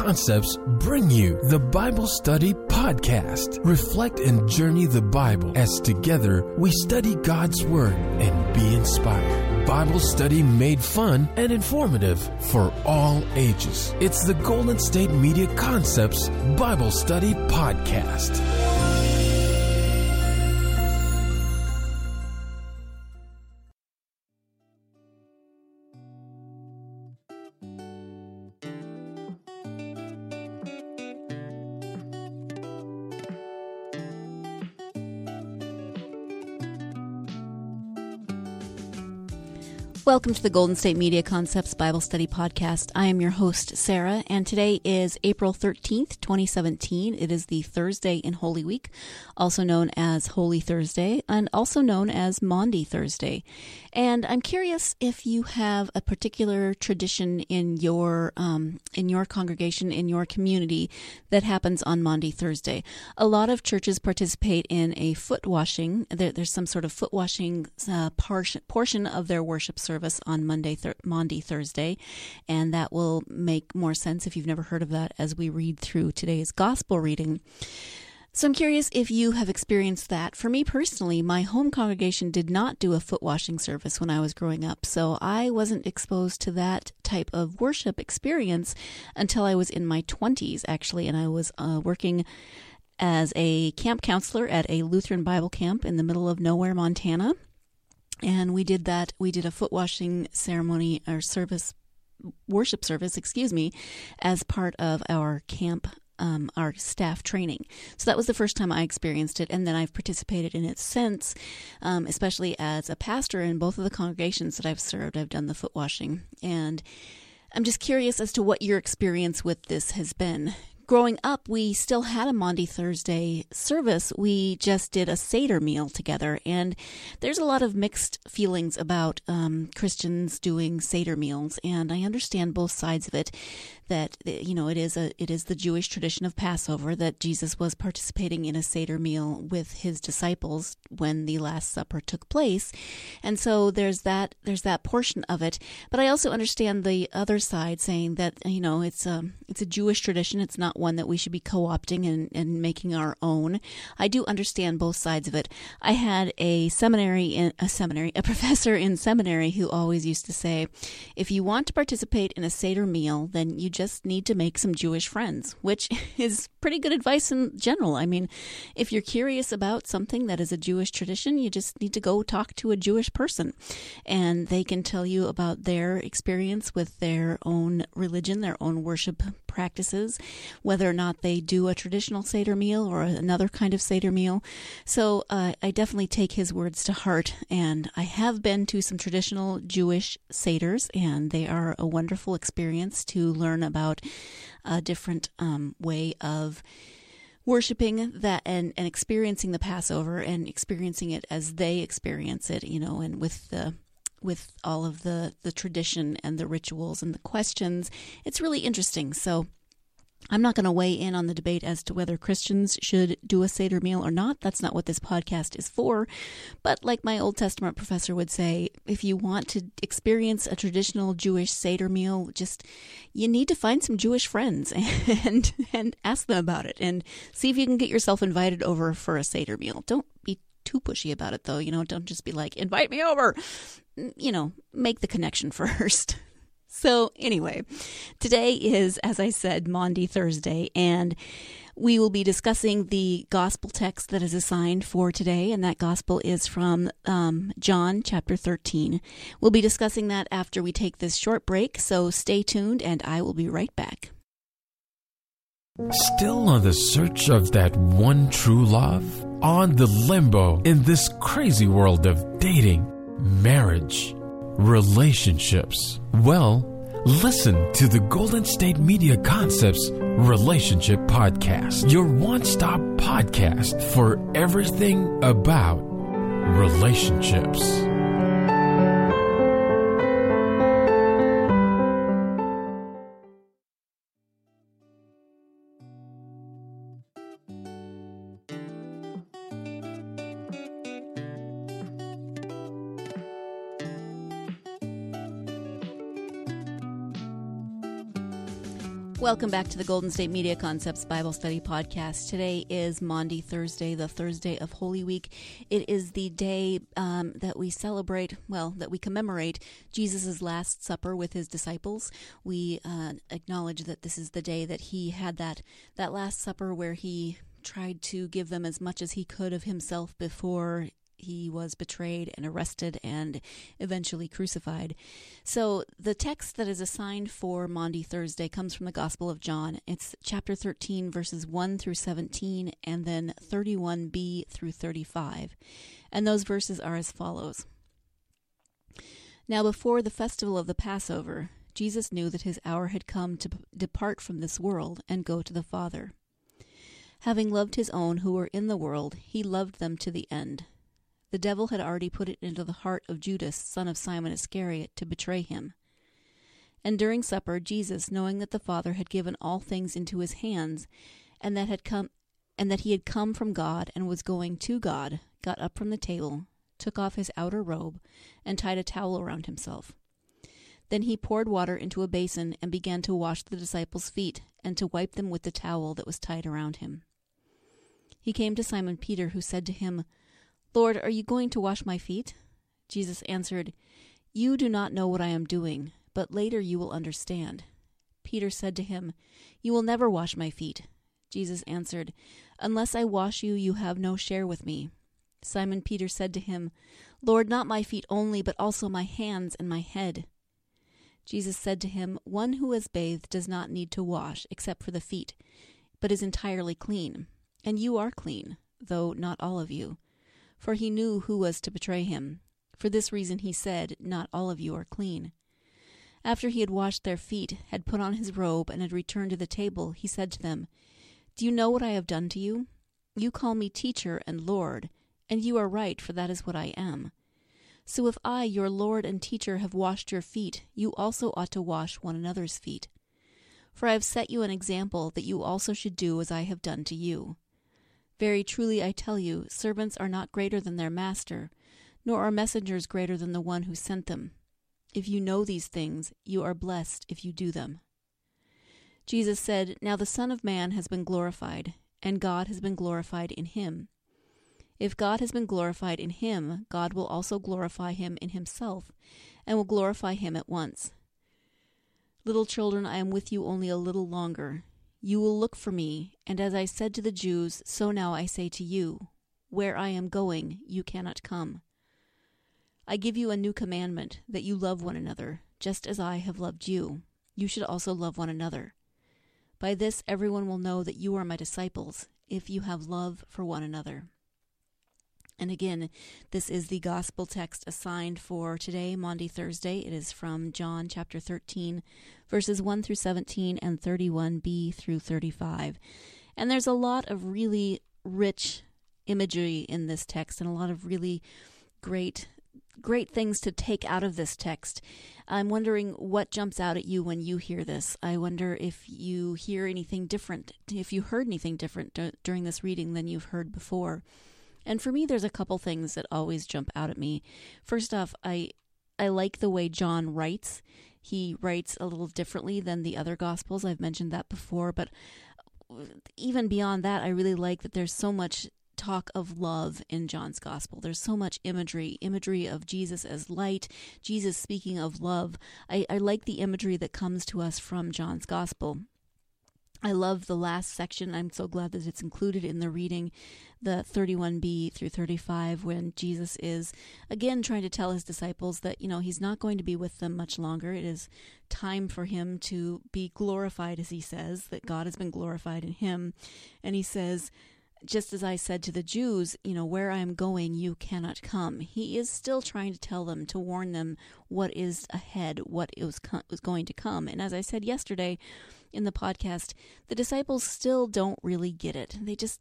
Concepts bring you the Bible Study Podcast. Reflect and journey the Bible as together we study God's Word and be inspired. Bible study made fun and informative for all ages. It's the Golden State Media Concepts Bible Study Podcast. Welcome to the Golden State Media Concepts Bible Study Podcast. I am your host, Sarah, and today is April 13th, 2017. It is the Thursday in Holy Week, also known as Holy Thursday, and also known as Maundy Thursday. And I'm curious if you have a particular tradition in your congregation, in your community, that happens on Maundy Thursday. A lot of churches participate in a foot washing. There's some sort of foot washing portion of their worship service on Maundy Thursday, and that will make more sense if you've never heard of that as we read through today's gospel reading. So I'm curious if you have experienced that. For me personally, my home congregation did not do a foot washing service when I was growing up, so I wasn't exposed to that type of worship experience until I was in my 20s, actually, and I was working as a camp counselor at a Lutheran Bible camp in the middle of nowhere, Montana. And we did that. We did a foot washing ceremony or worship service, as part of our camp, our staff training. So that was the first time I experienced it. And then I've participated in it since, especially as a pastor in both of the congregations that I've served. I've done the foot washing. And I'm just curious as to what your experience with this has been. Growing up, we still had a Maundy Thursday service. We just did a Seder meal together, and there's a lot of mixed feelings about Christians doing Seder meals, and I understand both sides of it. That it is the Jewish tradition of Passover that Jesus was participating in a Seder meal with his disciples when the Last Supper took place, and so there's that portion of it. But I also understand the other side saying that it's a Jewish tradition. It's not one that we should be co-opting and making our own. I do understand both sides of it. I had a professor in seminary who always used to say, if you want to participate in a Seder meal, then you just need to make some Jewish friends, which is pretty good advice in general. I mean, if you're curious about something that is a Jewish tradition, you just need to go talk to a Jewish person, and they can tell you about their experience with their own religion, their own worship practices, whether or not they do a traditional Seder meal or another kind of Seder meal. So I definitely take his words to heart, and I have been to some traditional Jewish Seders, and they are a wonderful experience to learn about a different way of worshiping that and experiencing the Passover and experiencing it as they experience it, and with all of the tradition and the rituals and the questions. It's really interesting. So I'm not going to weigh in on the debate as to whether Christians should do a Seder meal or not. That's not what this podcast is for. But like my Old Testament professor would say, if you want to experience a traditional Jewish Seder meal, you need to find some Jewish friends and ask them about it and see if you can get yourself invited over for a Seder meal. Don't be too pushy about it, though. Don't just be like, invite me over. Make the connection first. So anyway, today is, as I said, Maundy Thursday, and we will be discussing the gospel text that is assigned for today, and that gospel is from John chapter 13. We'll be discussing that after we take this short break, so stay tuned, and I will be right back. Still on the search of that one true love? On the limbo in this crazy world of dating, marriage, relationships? Well, listen to the Golden State Media Concepts Relationship Podcast, your one-stop podcast for everything about relationships. Welcome back to the Golden State Media Concepts Bible Study Podcast. Today is Maundy Thursday, the Thursday of Holy Week. It is the day that we celebrate, that we commemorate Jesus' Last Supper with his disciples. We acknowledge that this is the day that he had that Last Supper where he tried to give them as much as he could of himself before he was betrayed and arrested and eventually crucified. So the text that is assigned for Maundy Thursday comes from the Gospel of John. It's chapter 13, verses 1 through 17, and then 31b through 35. And those verses are as follows. Now before the festival of the Passover, Jesus knew that his hour had come to depart from this world and go to the Father. Having loved his own who were in the world, he loved them to the end. The devil had already put it into the heart of Judas, son of Simon Iscariot, to betray him. And during supper, Jesus, knowing that the Father had given all things into his hands, and that he had come from God and was going to God, got up from the table, took off his outer robe, and tied a towel around himself. Then he poured water into a basin and began to wash the disciples' feet and to wipe them with the towel that was tied around him. He came to Simon Peter, who said to him, "Lord, are you going to wash my feet?" Jesus answered, "You do not know what I am doing, but later you will understand." Peter said to him, "You will never wash my feet." Jesus answered, "Unless I wash you, you have no share with me." Simon Peter said to him, "Lord, not my feet only, but also my hands and my head." Jesus said to him, "One who has bathed does not need to wash except for the feet, but is entirely clean. And you are clean, though not all of you." For he knew who was to betray him. For this reason he said, "Not all of you are clean." After he had washed their feet, had put on his robe, and had returned to the table, he said to them, "Do you know what I have done to you? You call me teacher and Lord, and you are right, for that is what I am. So if I, your Lord and teacher, have washed your feet, you also ought to wash one another's feet. For I have set you an example that you also should do as I have done to you. Very truly I tell you, servants are not greater than their master, nor are messengers greater than the one who sent them. If you know these things, you are blessed if you do them." Jesus said, "Now the Son of Man has been glorified, and God has been glorified in him. If God has been glorified in him, God will also glorify him in himself, and will glorify him at once. Little children, I am with you only a little longer. You will look for me, and as I said to the Jews, so now I say to you, where I am going, you cannot come. I give you a new commandment, that you love one another, just as I have loved you. You should also love one another. By this everyone will know that you are my disciples, if you have love for one another." And again, this is the gospel text assigned for today, Maundy Thursday. It is from John chapter 13, verses 1 through 17 and 31b through 35. And there's a lot of really rich imagery in this text and a lot of really great things to take out of this text. I'm wondering what jumps out at you when you hear this. I wonder if you hear anything different, if you heard anything different during this reading than you've heard before. And for me, there's a couple things that always jump out at me. First off, I like the way John writes. He writes a little differently than the other Gospels. I've mentioned that before. But even beyond that, I really like that there's so much talk of love in John's Gospel. There's so much imagery of Jesus as light, Jesus speaking of love. I like the imagery that comes to us from John's Gospel. I love the last section. I'm so glad that it's included in the reading, the 31b through 35, when Jesus is again trying to tell his disciples that, he's not going to be with them much longer. It is time for him to be glorified, as he says, that God has been glorified in him. And he says, just as I said to the Jews, where I am going, you cannot come. He is still trying to tell them, to warn them what is ahead, what was going to come. And as I said yesterday in the podcast, the disciples still don't really get it.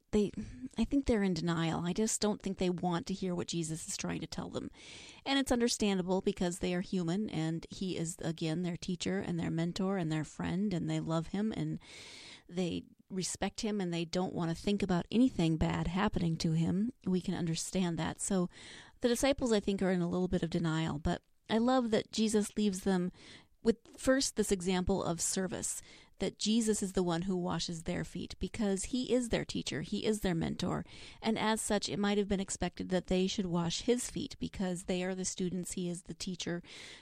I think they're in denial. I just don't think they want to hear what Jesus is trying to tell them. And it's understandable because they are human, and he is, again, their teacher and their mentor and their friend, and they love him and they respect him, and they don't want to think about anything bad happening to him. We can understand that. So the disciples, I think, are in a little bit of denial, but I love that Jesus leaves them with first this example of service, that Jesus is the one who washes their feet because he is their teacher, he is their mentor, and as such it might have been expected that they should wash his feet because they are the students, he is the teacher.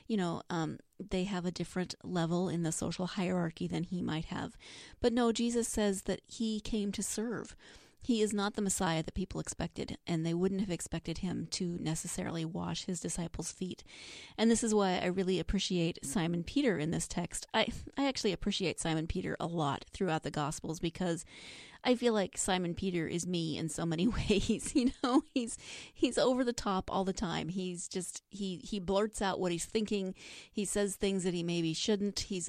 They have a different level in the social hierarchy than he might have. But no, Jesus says that he came to serve. He is not the Messiah that people expected, and they wouldn't have expected him to necessarily wash his disciples' feet. And this is why I really appreciate Simon Peter in this text. I actually appreciate Simon Peter a lot throughout the Gospels because I feel like Simon Peter is me in so many ways. He's over the top all the time. He's just he blurts out what he's thinking. He says things that he maybe shouldn't. He's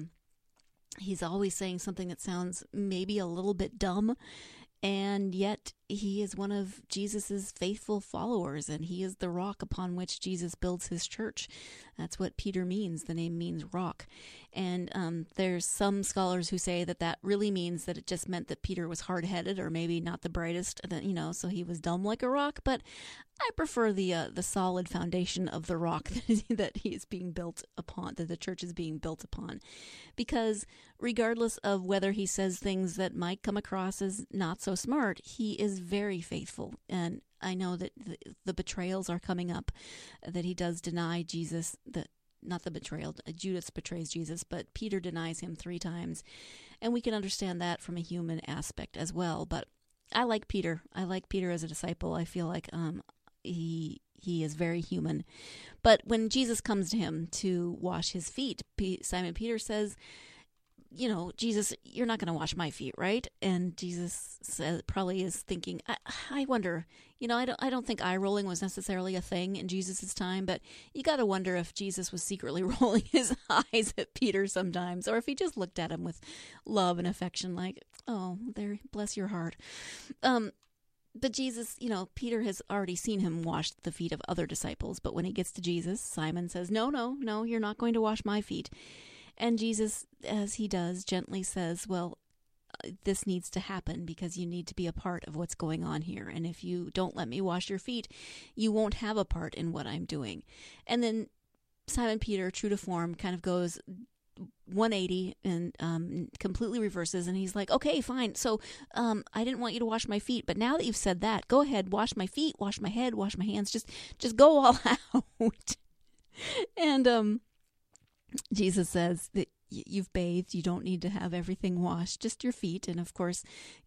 always saying something that sounds maybe a little bit dumb. And yet he is one of Jesus's faithful followers, and he is the rock upon which Jesus builds his church. That's what Peter means. The name means rock. And there's some scholars who say that that really means that it just meant that Peter was hard-headed or maybe not the brightest, so he was dumb like a rock. But I prefer the solid foundation of the rock that he is being built upon, that the church is being built upon. Because regardless of whether he says things that might come across as not so smart, he is very faithful. And I know that the betrayals are coming up, that he does deny Jesus, not the betrayal, Judas betrays Jesus, but Peter denies him 3 times. And we can understand that from a human aspect as well. But I like Peter. I like Peter as a disciple. I feel like he is very human. But when Jesus comes to him to wash his feet, Simon Peter says, Jesus, you're not going to wash my feet, right? And Jesus probably is thinking, I wonder, I don't think eye rolling was necessarily a thing in Jesus's time, but you got to wonder if Jesus was secretly rolling his eyes at Peter sometimes, or if he just looked at him with love and affection, like, oh, there, bless your heart. But Jesus, Peter has already seen him wash the feet of other disciples, but when he gets to Jesus, Simon says, no, you're not going to wash my feet. And Jesus, as he does, gently says, well, this needs to happen because you need to be a part of what's going on here. And if you don't let me wash your feet, you won't have a part in what I'm doing. And then Simon Peter, true to form, kind of goes 180 and completely reverses. And he's like, okay, fine. So I didn't want you to wash my feet. But now that you've said that, go ahead, wash my feet, wash my head, wash my hands. Just go all out. And Jesus says that you've bathed, you don't need to have everything washed, just your feet. And of course,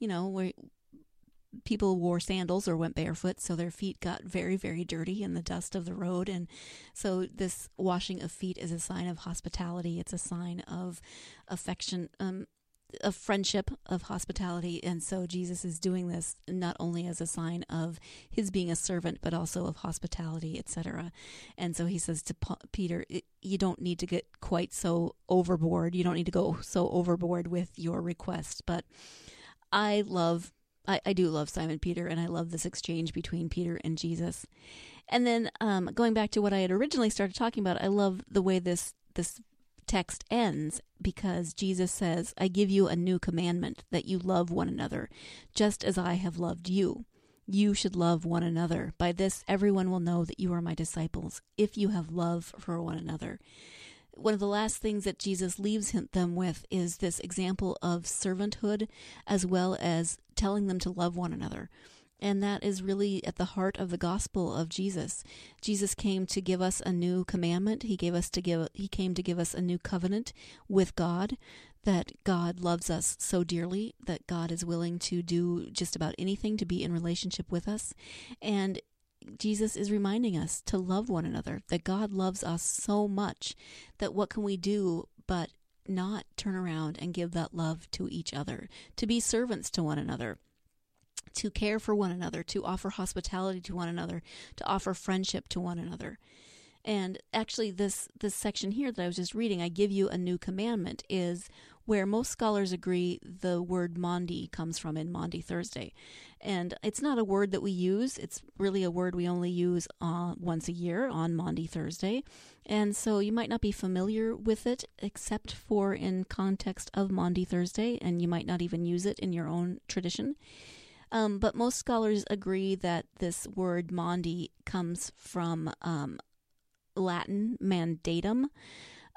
people wore sandals or went barefoot, so their feet got very, very dirty in the dust of the road. And so this washing of feet is a sign of hospitality. It's a sign of affection, of friendship, of hospitality. And so Jesus is doing this not only as a sign of his being a servant, but also of hospitality, etc. And so he says to Peter, you don't need to get quite so overboard. You don't need to go so overboard with your request. But I do love Simon Peter, and I love this exchange between Peter and Jesus. And then going back to what I had originally started talking about, I love the way this text ends, because Jesus says, I give you a new commandment, that you love one another, just as I have loved you. You should love one another. By this, everyone will know that you are my disciples, if you have love for one another. One of the last things that Jesus leaves them with is this example of servanthood, as well as telling them to love one another. And that is really at the heart of the gospel of Jesus. Jesus came to give us a new commandment. He came to give us a new covenant with God, that God loves us so dearly, that God is willing to do just about anything to be in relationship with us. And Jesus is reminding us to love one another, that God loves us so much that what can we do but not turn around and give that love to each other, to be servants to one another, to care for one another, to offer hospitality to one another, to offer friendship to one another. And actually this section here that I was just reading, I give you a new commandment, is where most scholars agree the word Maundy comes from in Maundy Thursday. And it's not a word that we use. It's really a word we only use once a year on Maundy Thursday. And so you might not be familiar with it except for in context of Maundy Thursday, and you might not even use it in your own tradition. But most scholars agree that this word Maundy comes from Latin mandatum,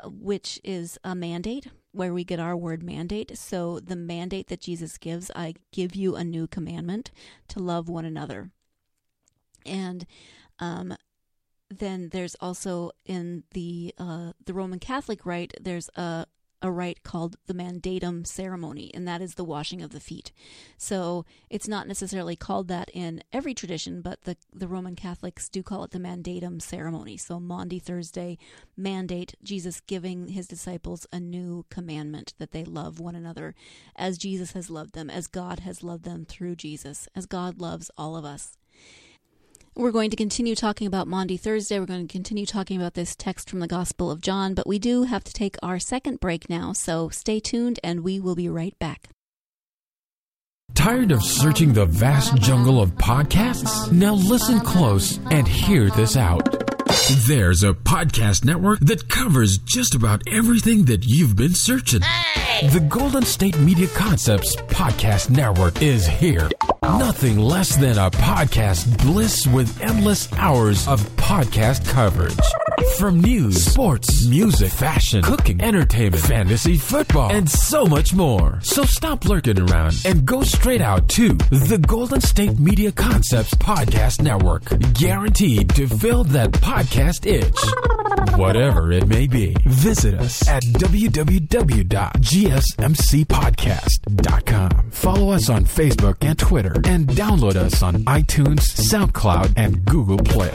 which is a mandate, where we get our word mandate. So the mandate that Jesus gives, I give you a new commandment to love one another. And then there's also in the Roman Catholic rite, there's a rite called the mandatum ceremony, and that is the washing of the feet. So it's not necessarily called that in every tradition, but the Roman Catholics do call it the mandatum ceremony. So Maundy Thursday, mandate, Jesus giving his disciples a new commandment that they love one another as Jesus has loved them, as God has loved them through Jesus, as God loves all of us. We're going to continue talking about Maundy Thursday. We're going to continue talking about this text from the Gospel of John, but we do have to take our second break now, so stay tuned and we will be right back. Tired of searching the vast jungle of podcasts? Now listen close and hear this out. There's a podcast network that covers just about everything that you've been searching. Hey! The Golden State Media Concepts Podcast Network is here. Nothing less than a podcast bliss with endless hours of podcast coverage. From news, sports, music, fashion, cooking, entertainment, fantasy, football, and so much more. So stop lurking around and go straight out to the Golden State Media Concepts Podcast Network. Guaranteed to fill that podcast itch. Whatever it may be. Visit us at www.gsmcpodcast.com. Follow us on Facebook and Twitter, and download us on iTunes, SoundCloud, and Google Play.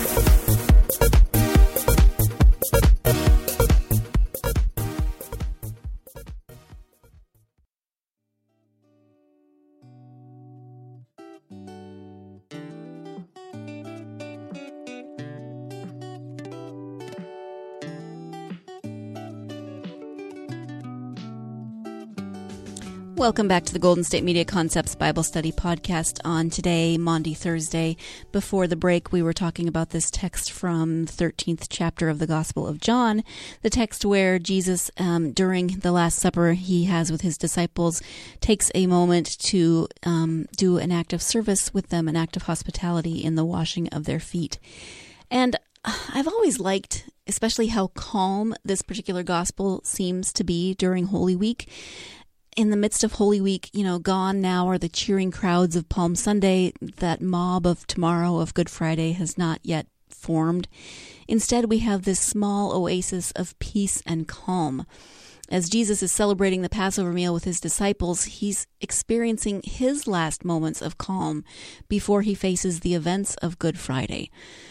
Welcome back to the Golden State Media Concepts Bible Study Podcast on today, Maundy Thursday. Before the break, we were talking about this text from the 13th chapter of the Gospel of John, the text where Jesus, during the Last Supper he has with his disciples, takes a moment to do an act of service with them, an act of hospitality in the washing of their feet. And I've always liked, especially how calm this particular gospel seems to be during Holy Week. In the midst of Holy Week, gone now are the cheering crowds of Palm Sunday. That mob of tomorrow of Good Friday has not yet formed. Instead, we have this small oasis of peace and calm. As Jesus is celebrating the Passover meal with his disciples, he's experiencing his last moments of calm before he faces the events of Good Friday.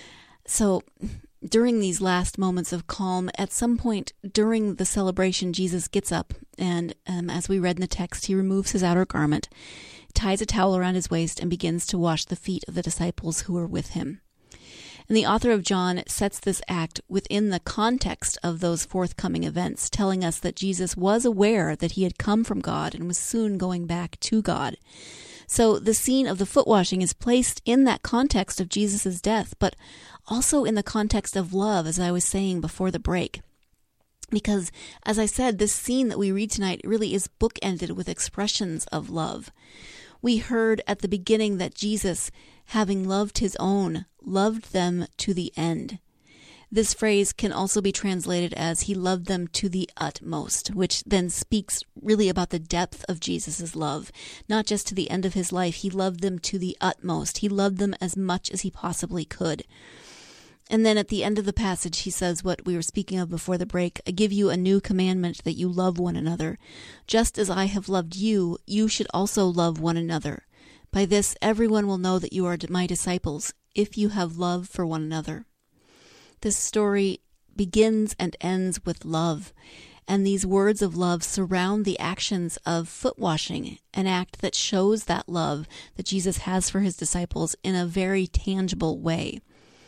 So, during these last moments of calm, at some point during the celebration, Jesus gets up and, as we read in the text, he removes his outer garment, ties a towel around his waist, and begins to wash the feet of the disciples who were with him. And the author of John sets this act within the context of those forthcoming events, telling us that Jesus was aware that he had come from God and was soon going back to God. So the scene of the foot washing is placed in that context of Jesus' death, but also in the context of love, as I was saying before the break. Because, as I said, this scene that we read tonight really is bookended with expressions of love. We heard at the beginning that Jesus, having loved his own, loved them to the end. This phrase can also be translated as he loved them to the utmost, which then speaks really about the depth of Jesus' love. Not just to the end of his life, he loved them to the utmost. He loved them as much as he possibly could. And then at the end of the passage, he says what we were speaking of before the break, I give you a new commandment that you love one another. Just as I have loved you, you should also love one another. By this, everyone will know that you are my disciples, if you have love for one another. This story begins and ends with love, and these words of love surround the actions of foot washing, an act that shows that love that Jesus has for his disciples in a very tangible way.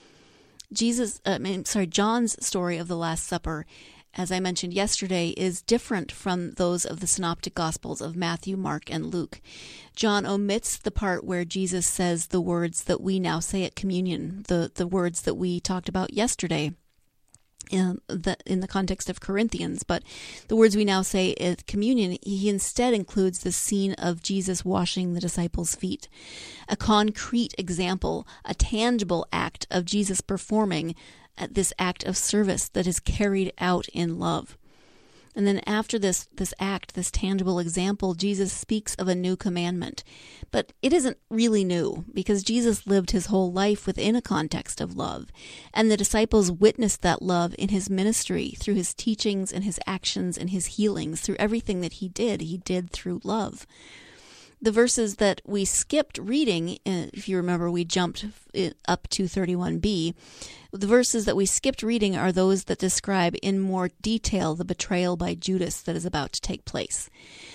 John's story of the Last Supper, as I mentioned yesterday, is different from those of the Synoptic Gospels of Matthew, Mark, and Luke. John omits the part where Jesus says the words that we now say at communion, the words that we talked about yesterday. in the context of Corinthians, but the words we now say at communion, he instead includes the scene of Jesus washing the disciples' feet, a concrete example, a tangible act of Jesus performing this act of service that is carried out in love. And then after this act, this tangible example, Jesus speaks of a new commandment. But it isn't really new, because Jesus lived his whole life within a context of love. And the disciples witnessed that love in his ministry, through his teachings and his actions and his healings, through everything that he did through love. The verses that we skipped reading, if you remember, we jumped up to 31b. The verses that we skipped reading are those that describe in more detail the betrayal by Judas that is about to take place.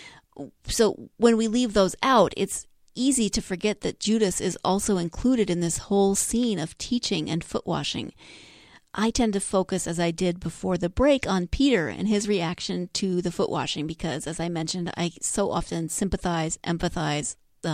So when we leave those out, it's easy to forget that Judas is also included in this whole scene of teaching and foot washing. I tend to focus, as I did before the break, on Peter and his reaction to the foot washing because, as I mentioned, I so often sympathize, empathize,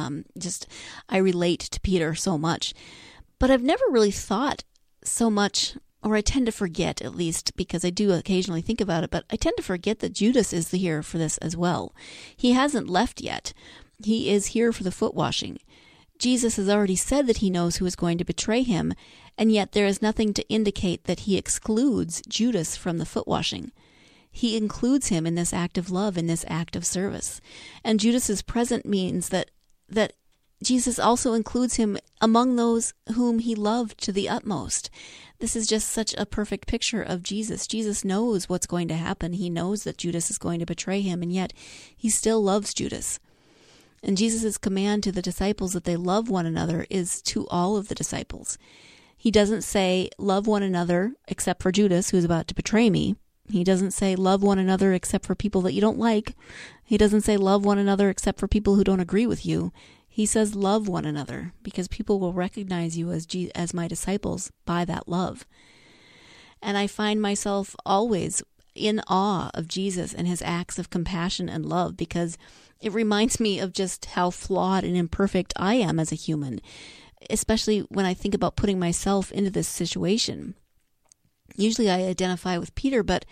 I relate to Peter so much. But I've never really thought so much, or I tend to forget, at least, because I do occasionally think about it, but I tend to forget that Judas is here for this as well. He hasn't left yet. He is here for the foot washing. Jesus has already said that he knows who is going to betray him, and yet there is nothing to indicate that he excludes Judas from the foot washing. He includes him in this act of love, in this act of service. And Judas's present means that Jesus also includes him among those whom he loved to the utmost. This is just such a perfect picture of Jesus. Jesus knows what's going to happen. He knows that Judas is going to betray him, and yet he still loves Judas. And Jesus' command to the disciples that they love one another is to all of the disciples. He doesn't say, love one another, except for Judas, who's about to betray me. He doesn't say, love one another, except for people that you don't like. He doesn't say, love one another, except for people who don't agree with you. He says, love one another, because people will recognize you as my disciples by that love. And I find myself always in awe of Jesus and his acts of compassion and love, because it reminds me of just how flawed and imperfect I am as a human, especially when I think about putting myself into this situation. Usually I identify with Peter, but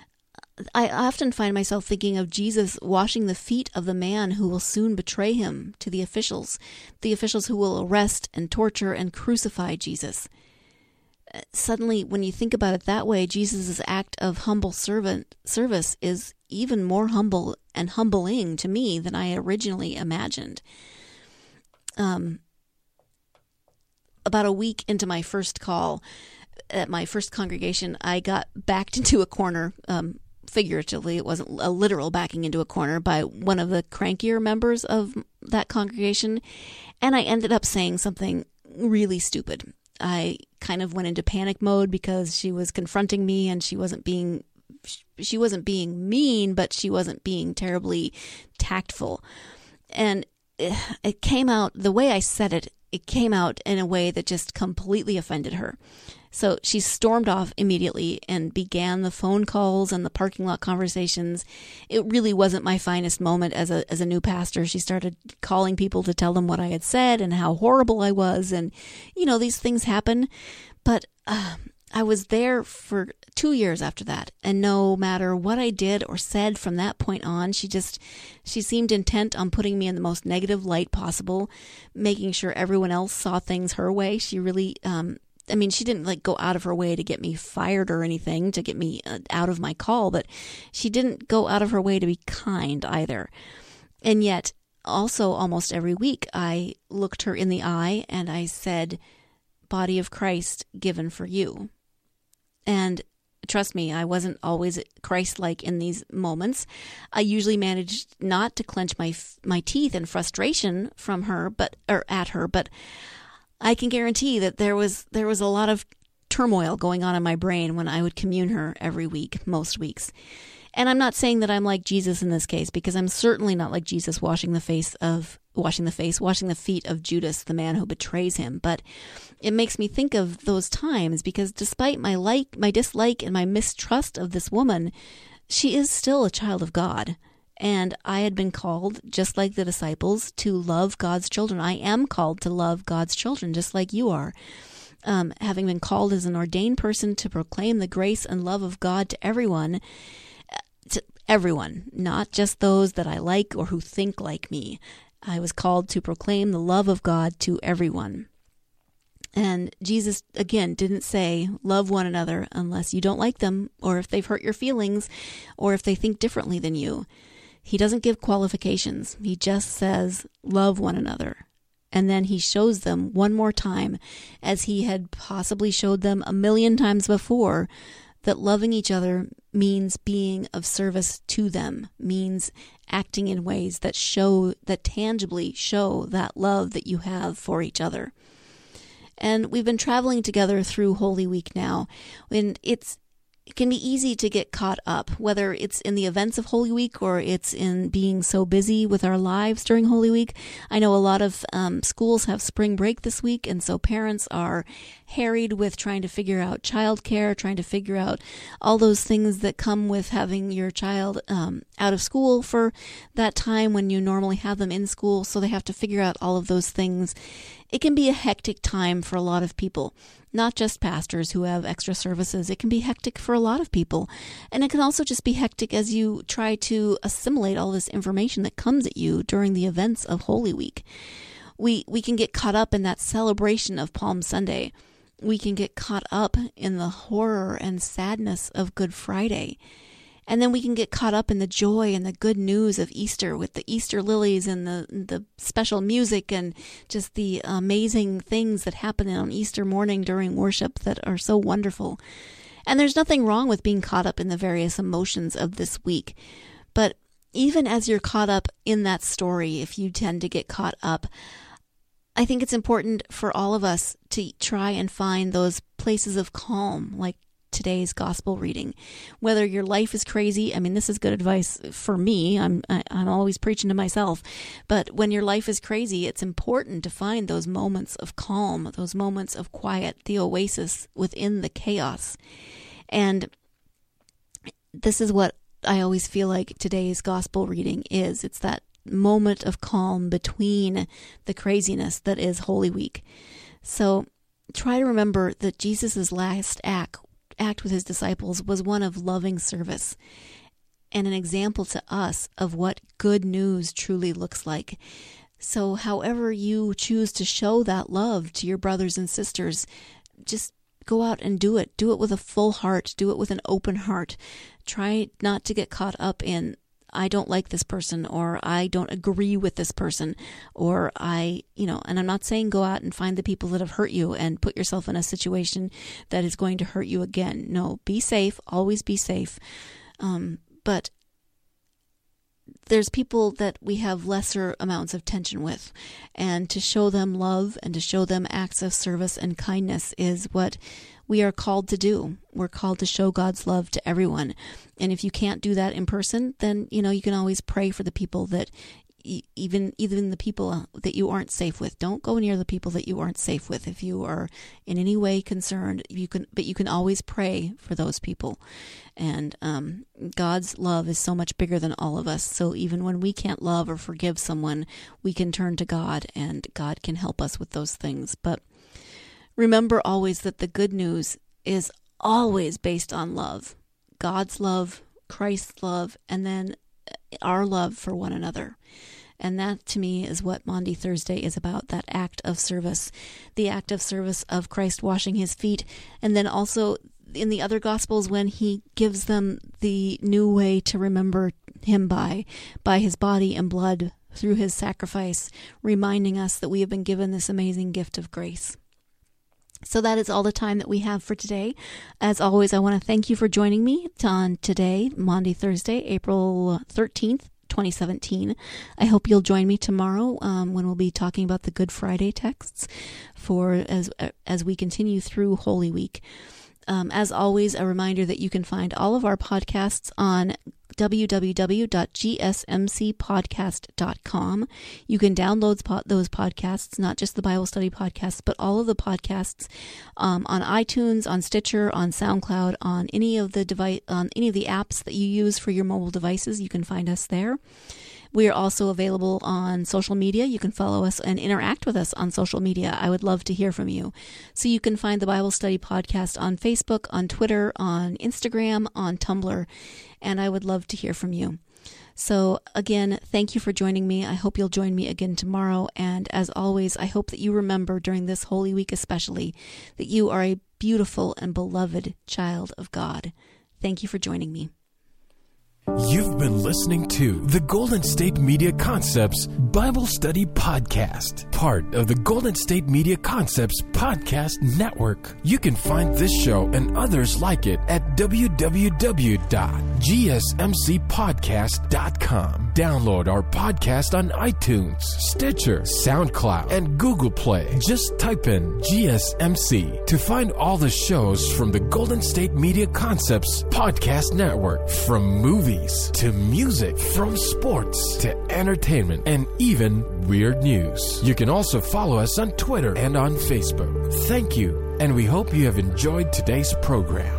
I often find myself thinking of Jesus washing the feet of the man who will soon betray him to the officials who will arrest and torture and crucify Jesus. Suddenly, when you think about it that way, Jesus' act of humble service is even more humble and humbling to me than I originally imagined. About a week into my first call at my first congregation, I got backed into a corner, figuratively, it wasn't a literal backing into a corner, by one of the crankier members of that congregation, and I ended up saying something really stupid. I kind of went into panic mode because she was confronting me, and she wasn't being mean, but she wasn't being terribly tactful. And it came out, the way I said it, it came out in a way that just completely offended her. So she stormed off immediately and began the phone calls and the parking lot conversations. It really wasn't my finest moment as a new pastor. She started calling people to tell them what I had said and how horrible I was. And, these things happen. But I was there for 2 years after that. And no matter what I did or said from that point on, she seemed intent on putting me in the most negative light possible, making sure everyone else saw things her way. She really, she didn't go out of her way to get me fired or anything, to get me out of my call, but she didn't go out of her way to be kind either. And yet, also almost every week, I looked her in the eye and I said, "Body of Christ given for you." And trust me, I wasn't always Christ-like in these moments. I usually managed not to clench my teeth in frustration at her, but I can guarantee that there was a lot of turmoil going on in my brain when I would commune her every week, most weeks. And I'm not saying that I'm like Jesus in this case, because I'm certainly not like Jesus washing the feet of Judas, the man who betrays him. But it makes me think of those times, because despite my dislike and my mistrust of this woman, she is still a child of God. And I had been called, just like the disciples, to love God's children. I am called to love God's children, just like you are. having been called as an ordained person to proclaim the grace and love of God to everyone, not just those that I like or who think like me. I was called to proclaim the love of God to everyone. And Jesus, again, didn't say, love one another unless you don't like them, or if they've hurt your feelings, or if they think differently than you. He doesn't give qualifications. He just says, love one another. And then he shows them one more time, as he had possibly showed them 1,000,000 times before, that loving each other means being of service to them, means acting in ways that tangibly show that love that you have for each other. And we've been traveling together through Holy Week now, and it can be easy to get caught up, whether it's in the events of Holy Week or it's in being so busy with our lives during Holy Week. I know a lot of schools have spring break this week, and so parents are harried with trying to figure out childcare, trying to figure out all those things that come with having your child out of school for that time when you normally have them in school, so they have to figure out all of those things. It can be a hectic time for a lot of people, not just pastors who have extra services. It can be hectic for a lot of people. And it can also just be hectic as you try to assimilate all this information that comes at you during the events of Holy Week. We can get caught up in that celebration of Palm Sunday. We can get caught up in the horror and sadness of Good Friday. And then we can get caught up in the joy and the good news of Easter with the Easter lilies and the special music and just the amazing things that happen on Easter morning during worship that are so wonderful. And there's nothing wrong with being caught up in the various emotions of this week. But even as you're caught up in that story, if you tend to get caught up, I think it's important for all of us to try and find those places of calm, like today's gospel reading. Whether your life is crazy, I mean, this is good advice for me. I'm always preaching to myself. But when your life is crazy, it's important to find those moments of calm, those moments of quiet, the oasis within the chaos. And this is what I always feel like today's gospel reading is. It's that moment of calm between the craziness that is Holy Week. So try to remember that Jesus' last act with his disciples was one of loving service and an example to us of what good news truly looks like. So however you choose to show that love to your brothers and sisters, just go out and do it. Do it with a full heart. Do it with an open heart. Try not to get caught up in, I don't like this person, or I don't agree with this person, or and I'm not saying go out and find the people that have hurt you and put yourself in a situation that is going to hurt you again. No, be safe, always be safe. But there's people that we have lesser amounts of tension with, and to show them love and to show them acts of service and kindness is what we are called to do. We're called to show God's love to everyone. And if you can't do that in person, then, you can always pray for the people that, even the people that you aren't safe with. Don't go near the people that you aren't safe with. If you are in any way concerned, you can always pray for those people. And God's love is so much bigger than all of us. So even when we can't love or forgive someone, we can turn to God, and God can help us with those things. But remember always that the good news is always based on love. God's love, Christ's love, and then our love for one another. And that, to me, is what Maundy Thursday is about, that act of service, the act of service of Christ washing his feet, and then also in the other Gospels when he gives them the new way to remember him by his body and blood through his sacrifice, reminding us that we have been given this amazing gift of grace. So that is all the time that we have for today. As always, I want to thank you for joining me on today, Maundy Thursday, April 13th, 2017. I hope you'll join me tomorrow when we'll be talking about the Good Friday texts as we continue through Holy Week. As always, a reminder that you can find all of our podcasts on www.gsmcpodcast.com. You can download those podcasts, not just the Bible study podcasts, but all of the podcasts on iTunes, on Stitcher, on SoundCloud, on any of the apps that you use for your mobile devices. You can find us there. We are also available on social media. You can follow us and interact with us on social media. I would love to hear from you. So you can find the Bible Study Podcast on Facebook, on Twitter, on Instagram, on Tumblr, and I would love to hear from you. So again, thank you for joining me. I hope you'll join me again tomorrow. And as always, I hope that you remember during this Holy Week especially that you are a beautiful and beloved child of God. Thank you for joining me. You've been listening to the Golden State Media Concepts Bible Study Podcast, part of the Golden State Media Concepts Podcast Network. You can find this show and others like it at www.gsmcpodcast.com. Download our podcast on iTunes, Stitcher, SoundCloud, and Google Play. Just type in GSMC to find all the shows from the Golden State Media Concepts Podcast Network, from movies to music, from sports to entertainment, and even weird news. You can also follow us on Twitter and on Facebook. Thank you, and we hope you have enjoyed today's program.